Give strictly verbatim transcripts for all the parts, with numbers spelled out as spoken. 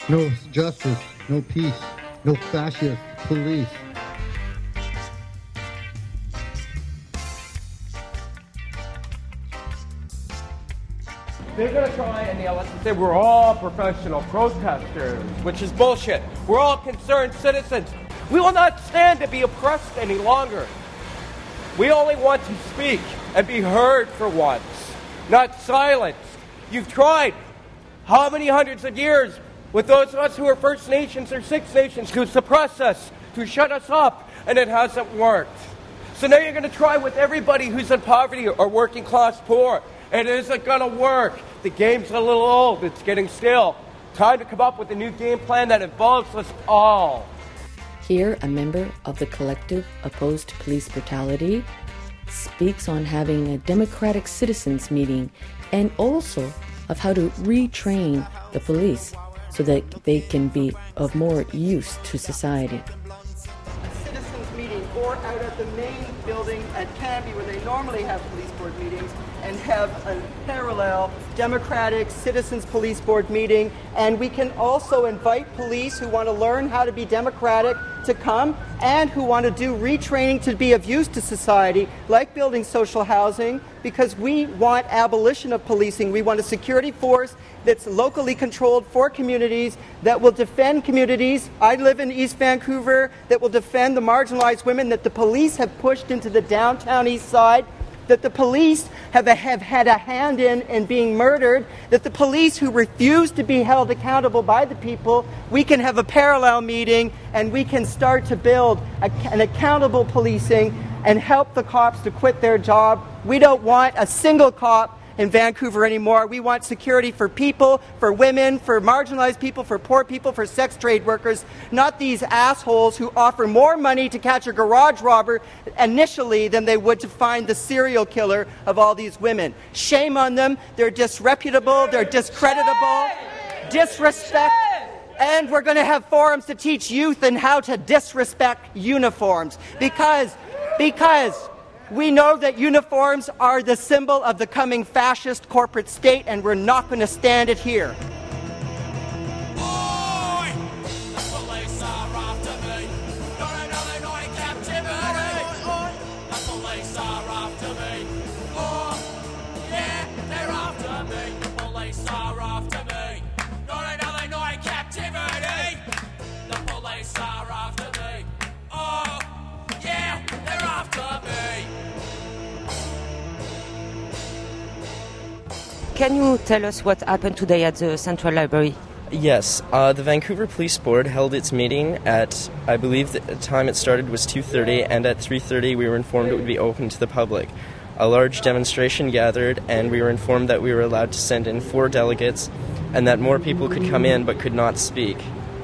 No justice, no peace, no fascist police. They're going to try and yell us and say we're all professional protesters, which is bullshit. We're all concerned citizens. We will not stand to be oppressed any longer. We only want to speak and be heard for once, not silenced. You've tried how many hundreds of years with those of us who are First Nations or Six Nations to suppress us, to shut us up, and it hasn't worked. So now you're going to try with everybody who's in poverty or working class poor. It isn't going to work. The game's a little old. It's getting stale. Time to come up with a new game plan that involves us all. Here, a member of the collective opposed to police brutality speaks on having a democratic citizens meeting and also of how to retrain the police so that they can be of more use to society. A citizens meeting or out at the main building at Canby where they normally have police board meetings and have a parallel democratic citizens police board meeting. And we can also invite police who want to learn how to be democratic to come and who want to do retraining to be of use to society, like building social housing, because we want abolition of policing. We want a security force that's locally controlled for communities, that will defend communities. I live in East Vancouver, that will defend the marginalized women that the police have pushed into the downtown east side, that the police have, a, have had a hand in in being murdered, that the police who refuse to be held accountable by the people, we can have a parallel meeting and we can start to build a, an accountable policing and help the cops to quit their job. We don't want a single cop in Vancouver anymore. We want security for people, for women, for marginalized people, for poor people, for sex trade workers, not these assholes who offer more money to catch a garage robber initially than they would to find the serial killer of all these women. Shame on them. They're disreputable. They're discreditable. Disrespect. And we're going to have forums to teach youth and how to disrespect uniforms because, because we know that uniforms are the symbol of the coming fascist corporate state, and we're not going to stand it here. Can you tell us what happened today at the Central Library? Yes, uh, the Vancouver Police Board held its meeting at, I believe the time it started was two thirty, and at three thirty we were informed it would be open to the public. A large demonstration gathered, and we were informed that we were allowed to send in four delegates, and that more people could come in but could not speak.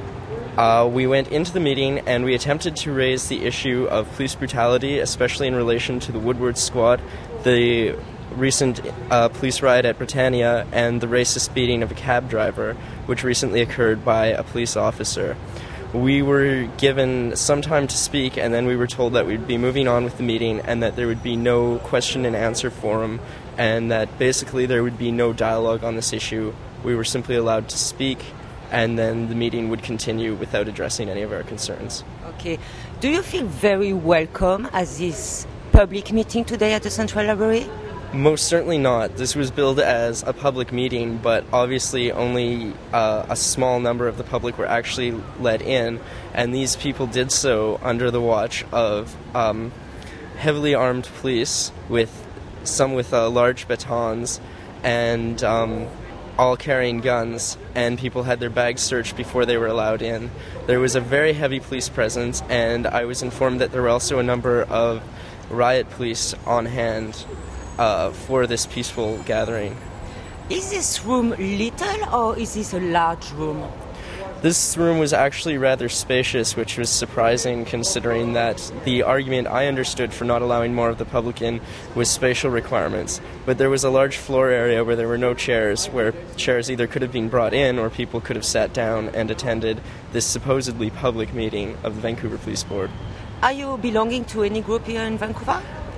Uh, we went into the meeting, and we attempted to raise the issue of police brutality, especially in relation to the Woodward Squad, the recent uh, police riot at Britannia, and the racist beating of a cab driver, which recently occurred by a police officer. We were given some time to speak, and then we were told that we'd be moving on with the meeting and that there would be no question and answer forum, and that basically there would be no dialogue on this issue. We were simply allowed to speak, and then the meeting would continue without addressing any of our concerns. Okay. Do you feel very welcome at this public meeting today at the Central Library? Most certainly not. This was billed as a public meeting, but obviously only uh, a small number of the public were actually let in, and these people did so under the watch of um, heavily armed police, with some with uh, large batons, and um, all carrying guns, and people had their bags searched before they were allowed in. There was a very heavy police presence, and I was informed that there were also a number of riot police on hand Uh, for this peaceful gathering. Is this room little or is this a large room? This room was actually rather spacious, which was surprising considering that the argument I understood for not allowing more of the public in was spatial requirements. But there was a large floor area where there were no chairs, where chairs either could have been brought in or people could have sat down and attended this supposedly public meeting of the Vancouver Police Board. Are you belonging to any group here in Vancouver?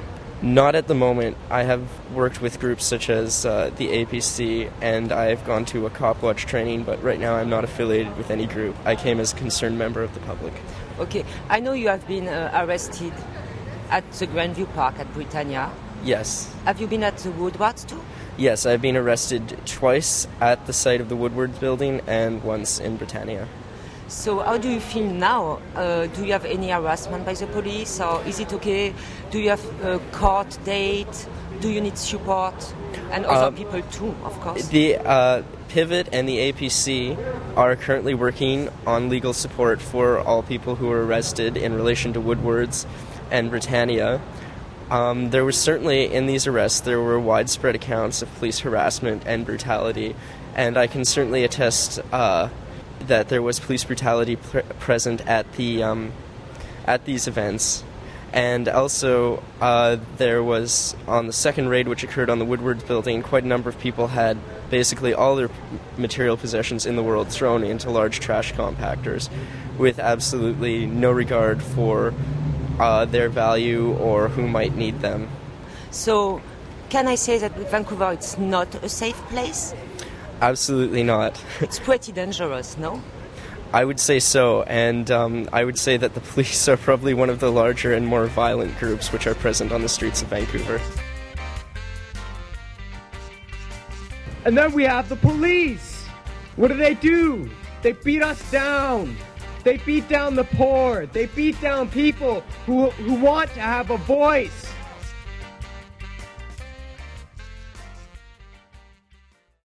Not at the moment. I have worked with groups such as uh, the A P C, and I've gone to a cop watch training, but right now I'm not affiliated with any group. I came as a concerned member of the public. Okay, I know you have been uh, arrested at the Grandview Park at Britannia. Yes. Have you been at the Woodwards too? Yes, I've been arrested twice at the site of the Woodwards building and once in Britannia. So how do you feel now? Uh, do you have any harassment by the police, or is it okay? Do you have a court date? Do you need support? And other Um, people too, of course. The uh, Pivot and the A P C are currently working on legal support for all people who were arrested in relation to Woodwards and Britannia. Um, there was certainly, in these arrests, there were widespread accounts of police harassment and brutality, and I can certainly attest uh, that there was police brutality pre- present at the um, at these events. And also, uh, there was, on the second raid which occurred on the Woodwards building, quite a number of people had basically all their material possessions in the world thrown into large trash compactors with absolutely no regard for uh, their value or who might need them. So, can I say that Vancouver it's not a safe place? Absolutely not. It's pretty dangerous, no? I would say so, and um, I would say that the police are probably one of the larger and more violent groups which are present on the streets of Vancouver. And then we have the police. What do they do? They beat us down. They beat down the poor. They beat down people who, who want to have a voice.